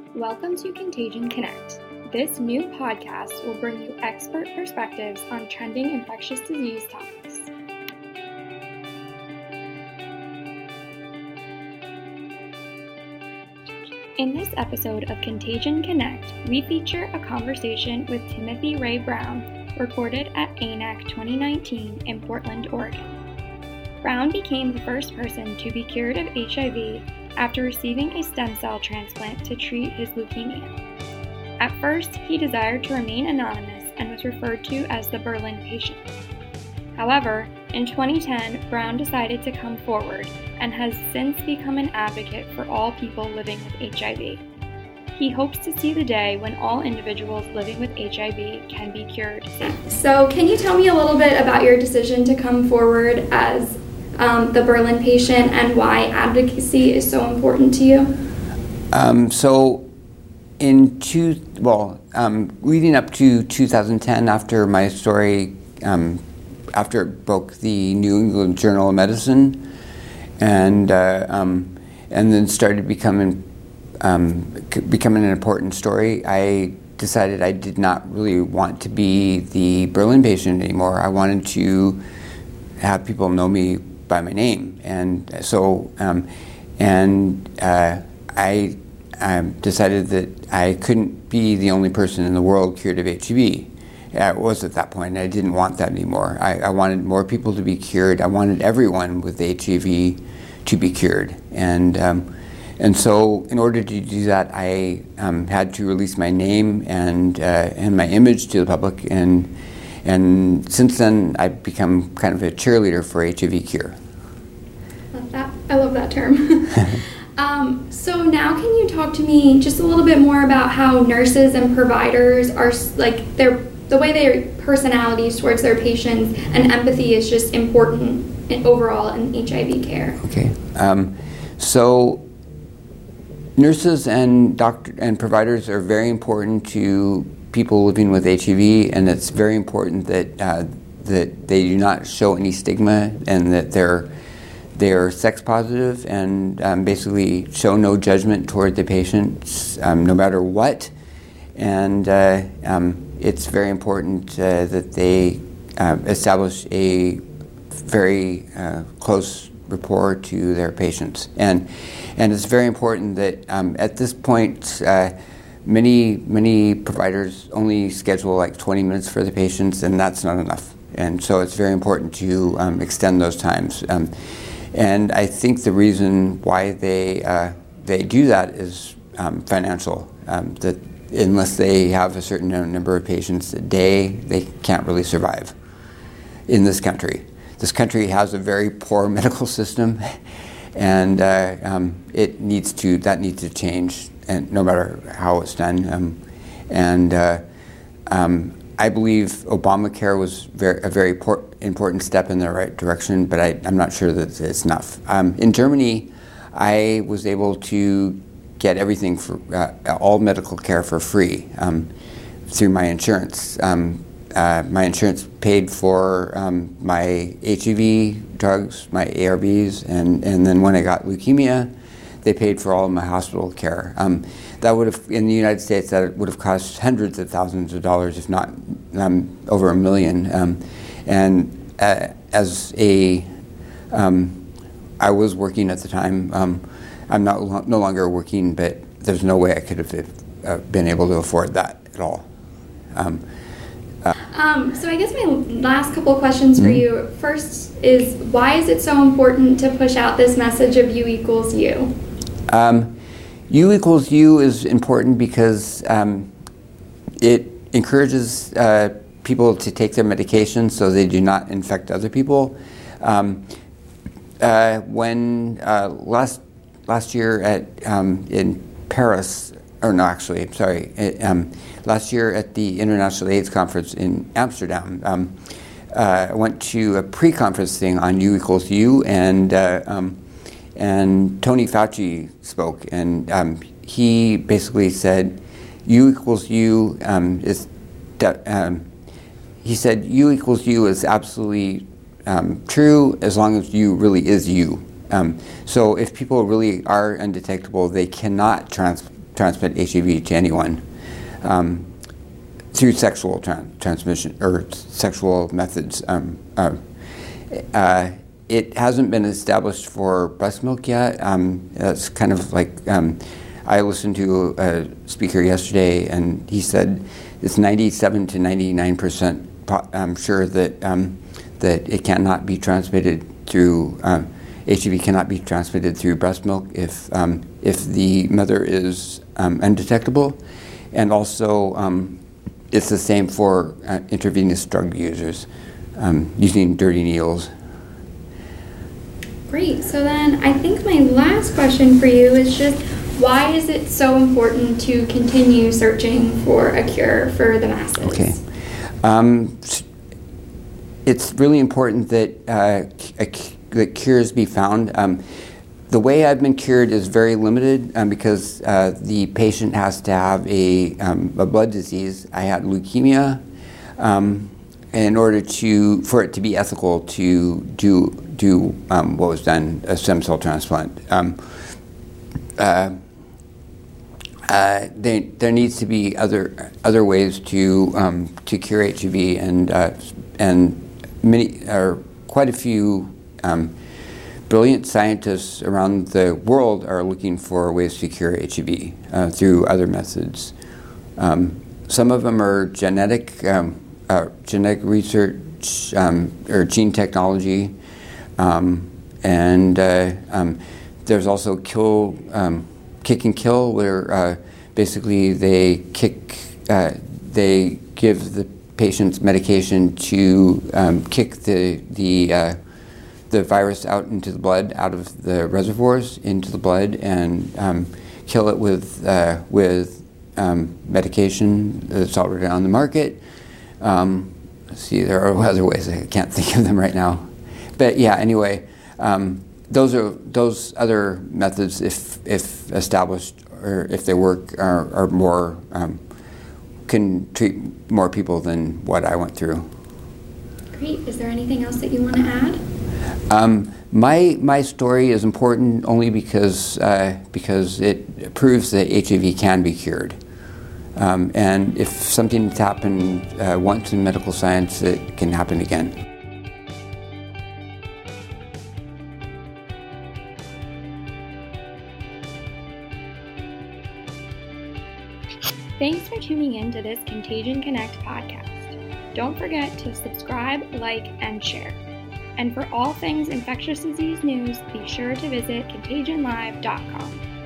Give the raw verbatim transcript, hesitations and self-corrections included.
Welcome to Contagion Connect. This new podcast will bring you expert perspectives on trending infectious disease topics. In this episode of Contagion Connect, we feature a conversation with Timothy Ray Brown, recorded at A N A C twenty nineteen in Portland, Oregon. Brown became the first person to be cured of H I V after receiving a stem cell transplant to treat his leukemia. At first, he desired to remain anonymous and was referred to as the Berlin patient. However, in twenty ten, Brown decided to come forward and has since become an advocate for all people living with H I V. He hopes to see the day when all individuals living with H I V can be cured safely. So, can you tell me a little bit about your decision to come forward as um, the Berlin patient and why advocacy is so important to you? Um, so, in two, well, um, leading up to two thousand ten, after my story, um, after it broke the New England Journal of Medicine, and uh, um, and then started becoming um, becoming an important story, I decided I did not really want to be the Berlin patient anymore. I wanted to have people know me by my name, and so um, and uh, I, I decided that I couldn't be the only person in the world cured of H I V. I was at that point. I didn't want that anymore. I, I wanted more people to be cured. I wanted everyone with H I V to be cured, and um, and so in order to do that, I um, had to release my name and uh, and my image to the public, and and since then I've become kind of a cheerleader for H I V cure. Love that. I love that term. um, so now, can you talk to me just a little bit more about how nurses and providers are like their the way their personalities towards their patients and empathy is just important in, overall in H I V care? Okay. Um, so nurses and doctor and providers are very important to people living with H I V, and it's very important that uh, that they do not show any stigma, and that they're they're sex positive, and um, basically show no judgment toward the patients, um, no matter what. And uh, um, it's very important uh, that they uh, establish a very uh, close rapport to their patients, and and it's very important that um, at this point, uh, many many providers only schedule like twenty minutes for the patients, and that's not enough. And so it's very important to um, extend those times. Um, and I think the reason why they uh, they do that is um, financial. Um, that unless they have a certain number of patients a day, they can't really survive in this country. This country has a very poor medical system, and uh, um, it needs to that needs to change, and no matter how it's done. Um, and uh, um, I believe Obamacare was very, a very por- important step in the right direction, but I, I'm not sure that it's enough. Um, in Germany, I was able to get everything for uh, all medical care for free um, through my insurance. Um, uh, my insurance paid for um, my H I V drugs, my A R Bs, and, and then when I got leukemia, they paid for all of my hospital care. Um, that would have, in the United States, that would have cost hundreds of thousands of dollars, if not um, over a million. Um, and uh, as a, um, I was working at the time. Um, I'm not no longer working, but there's no way I could have uh, been able to afford that at all. Um, uh, um, so I guess my last couple of questions for mm-hmm. you. First is, why is it so important to push out this message of U equals U? Um, U equals U is important because um, it encourages uh, people to take their medication so they do not infect other people. Um, uh, when uh, last Last year at um, in Paris, or no, actually, sorry, it, um, last year at the International AIDS Conference in Amsterdam, um, uh, I went to a pre-conference thing on U equals U, and uh, um, and Tony Fauci spoke, and um, he basically said, U equals U um, is, de- um, he said U equals U is absolutely um, true as long as U really is you. Um, so if people really are undetectable, they cannot trans- transmit H I V to anyone um, through sexual tra- transmission or sexual methods. Um, uh, uh, it hasn't been established for breast milk yet. Um, that's kind of like, um, I listened to a speaker yesterday, and he said it's ninety-seven to ninety-nine percent I'm sure that um, that it cannot be transmitted through um, H I V cannot be transmitted through breast milk if um, if the mother is um, undetectable, and also um, it's the same for uh, intravenous drug users um, using dirty needles. Great. So then I think my last question for you is just, why is it so important to continue searching for a cure for the masses? Okay. Um, it's really important that uh, a, that cures be found. Um, the way I've been cured is very limited um, because uh, the patient has to have a, um, a blood disease. I had leukemia. Um, in order to for it to be ethical to do do um, what was done, a stem cell transplant. Um, uh, uh, they, there needs to be other other ways to um, to cure H I V, and uh, and many or quite a few um, brilliant scientists around the world are looking for ways to cure H I V uh, through other methods. Um, some of them are genetic. Um, Uh, genetic research um, or gene technology, um, and uh, um, there's also kill, um, kick and kill, where uh, basically they kick, uh, they give the patients medication to um, kick the the uh, the virus out into the blood, out of the reservoirs into the blood, and um, kill it with uh, with um, medication that's already on the market. Um, see, there are other ways. I can't think of them right now, but yeah. Anyway, um, those are those other methods, if if established or if they work, are, are more um, can treat more people than what I went through. Great. Is there anything else that you want to add? Um, my my story is important only because uh, because it proves that H I V can be cured. Um, and if something's happened uh, once in medical science, it can happen again. Thanks for tuning in to this Contagion Connect podcast. Don't forget to subscribe, like, and share. And for all things infectious disease news, be sure to visit contagion live dot com.